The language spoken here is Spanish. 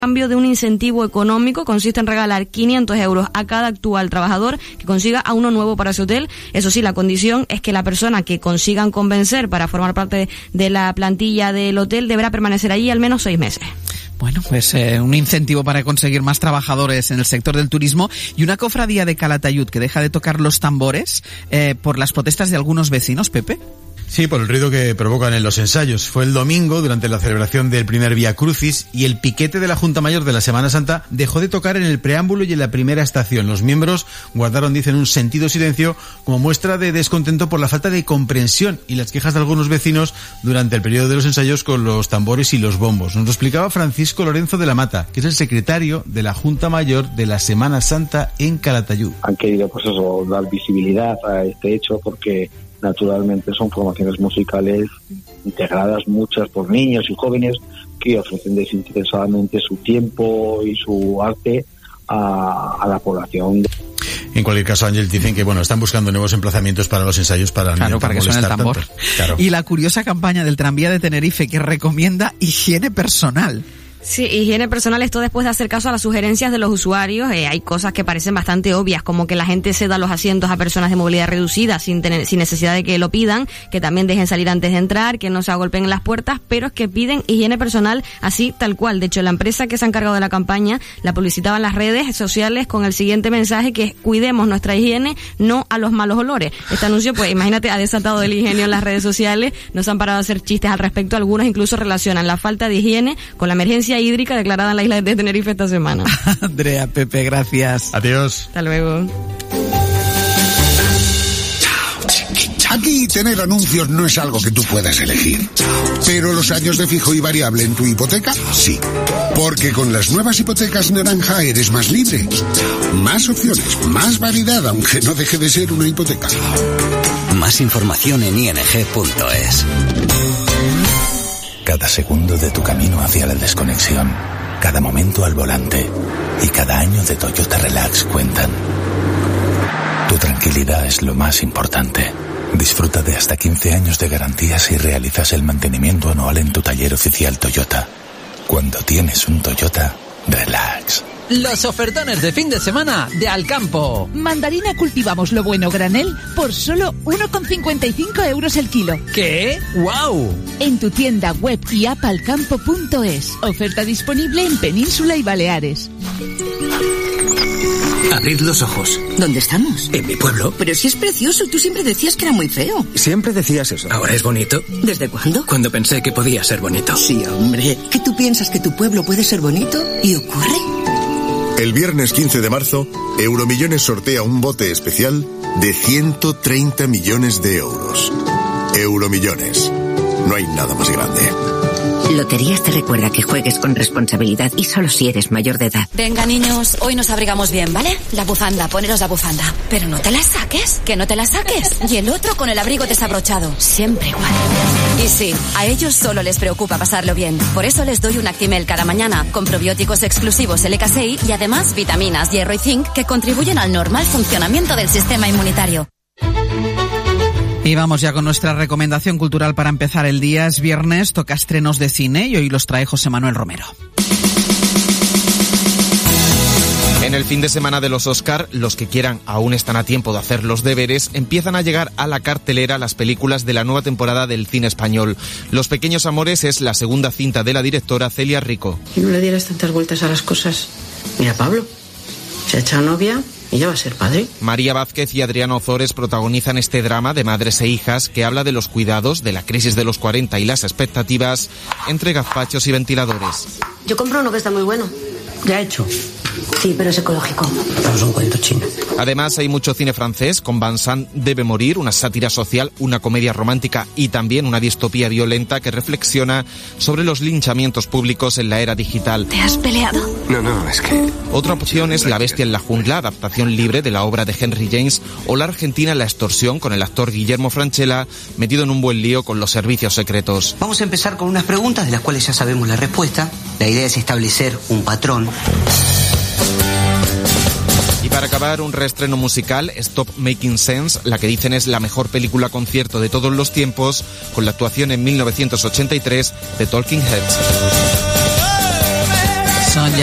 cambio de un incentivo económico consiste en regalar 500 euros a cada actual trabajador que consiga a uno nuevo para ese hotel. Eso sí, la condición es que la persona que consigan convencer para formar parte de la plantilla del hotel deberá permanecer allí al menos 6 meses. Bueno, pues un incentivo para conseguir más trabajadores en el sector del turismo y una cofradía de Calatayud que deja de tocar los tambores por las protestas de algunos vecinos, Pepe. Sí, por el ruido que provocan en los ensayos. Fue el domingo, durante la celebración del primer Vía Crucis, y el piquete de la Junta Mayor de la Semana Santa dejó de tocar en el preámbulo y en la primera estación. Los miembros guardaron, dicen, un sentido silencio como muestra de descontento por la falta de comprensión y las quejas de algunos vecinos durante el periodo de los ensayos con los tambores y los bombos. Nos lo explicaba Francisco Lorenzo de la Mata, que es el secretario de la Junta Mayor de la Semana Santa en Calatayud. Han querido, pues eso, dar visibilidad a este hecho porque naturalmente son formaciones musicales integradas, muchas por niños y jóvenes que ofrecen desinteresadamente su tiempo y su arte a la población. En cualquier caso, Ángel, dicen que están buscando nuevos emplazamientos para los ensayos para que suene el tambor. Claro. Y la curiosa campaña del tranvía de Tenerife que recomienda higiene personal. Sí, higiene personal, esto después de hacer caso a las sugerencias de los usuarios. Hay cosas que parecen bastante obvias, como que la gente ceda los asientos a personas de movilidad reducida sin necesidad de que lo pidan, que también dejen salir antes de entrar, que no se agolpen en las puertas, pero es que piden higiene personal así tal cual. De hecho, la empresa que se ha encargado de la campaña la publicitaba en las redes sociales con el siguiente mensaje, que es: cuidemos nuestra higiene, no a los malos olores. Este anuncio, pues imagínate, ha desatado el ingenio en las redes sociales. No se han parado a hacer chistes al respecto. Algunos incluso relacionan la falta de higiene con la emergencia hídrica declarada en la isla de Tenerife esta semana. Andrea, Pepe, gracias. Adiós. Hasta luego. Aquí tener anuncios no es algo que tú puedas elegir. Pero los años de fijo y variable en tu hipoteca, sí. Porque con las nuevas hipotecas Naranja eres más libre. Más opciones, más variedad, aunque no deje de ser una hipoteca. Más información en ing.es. Cada segundo de tu camino hacia la desconexión, cada momento al volante y cada año de Toyota Relax cuentan. Tu tranquilidad es lo más importante. Disfruta de hasta 15 años de garantía si realizas el mantenimiento anual en tu taller oficial Toyota. Cuando tienes un Toyota, relax. Los ofertones de fin de semana de Alcampo. Mandarina cultivamos lo bueno granel por solo 1,55 euros el kilo. ¿Qué? ¡Guau! En tu tienda web y app alcampo.es. Oferta disponible en Península y Baleares. Abrid los ojos. ¿Dónde estamos? En mi pueblo. Pero si es precioso, tú siempre decías que era muy feo. Siempre decías eso. ¿Ahora es bonito? ¿Desde cuándo? Cuando pensé que podía ser bonito. Sí, hombre. ¿Que tú piensas que tu pueblo puede ser bonito? ¿Y ocurre? El viernes 15 de marzo, Euromillones sortea un bote especial de 130 millones de euros. Euromillones. No hay nada más grande. Loterías te recuerda que juegues con responsabilidad y solo si eres mayor de edad. Venga, niños, hoy nos abrigamos bien, ¿vale? La bufanda, poneros la bufanda. Pero no te la saques, que no te la saques. Y el otro con el abrigo desabrochado. Siempre igual. Y sí, a ellos solo les preocupa pasarlo bien. Por eso les doy un Actimel cada mañana, con probióticos exclusivos LK6 y además vitaminas, hierro y zinc que contribuyen al normal funcionamiento del sistema inmunitario. Y vamos ya con nuestra recomendación cultural para empezar el día. Es viernes, toca estrenos de cine y hoy los trae José Manuel Romero. En el fin de semana de los Oscar, los que quieran aún están a tiempo de hacer los deberes, empiezan a llegar a la cartelera las películas de la nueva temporada del cine español. Los pequeños amores es la segunda cinta de la directora Celia Rico. Y no le dieras tantas vueltas a las cosas. Mira, Pablo, se ha echado novia y ya va a ser padre. María Vázquez y Adriano Ozores protagonizan este drama de madres e hijas que habla de los cuidados, de la crisis de los 40 y las expectativas entre gazpachos y ventiladores. Yo compro uno que está muy bueno. Ya hecho. Sí, pero es ecológico. Pero es un cuento chino. Además, hay mucho cine francés, con Vincent debe morir, una sátira social, una comedia romántica y también una distopía violenta que reflexiona sobre los linchamientos públicos en la era digital. ¿Te has peleado? No, es que... Otra opción es La bestia en la jungla, adaptación libre de la obra de Henry James, o la argentina La extorsión, con el actor Guillermo Francella, metido en un buen lío con los servicios secretos. Vamos a empezar con unas preguntas de las cuales ya sabemos la respuesta. La idea es establecer un patrón. Y para acabar, un reestreno musical, Stop Making Sense, la que dicen es la mejor película concierto de todos los tiempos, con la actuación en 1983 de Talking Heads. Son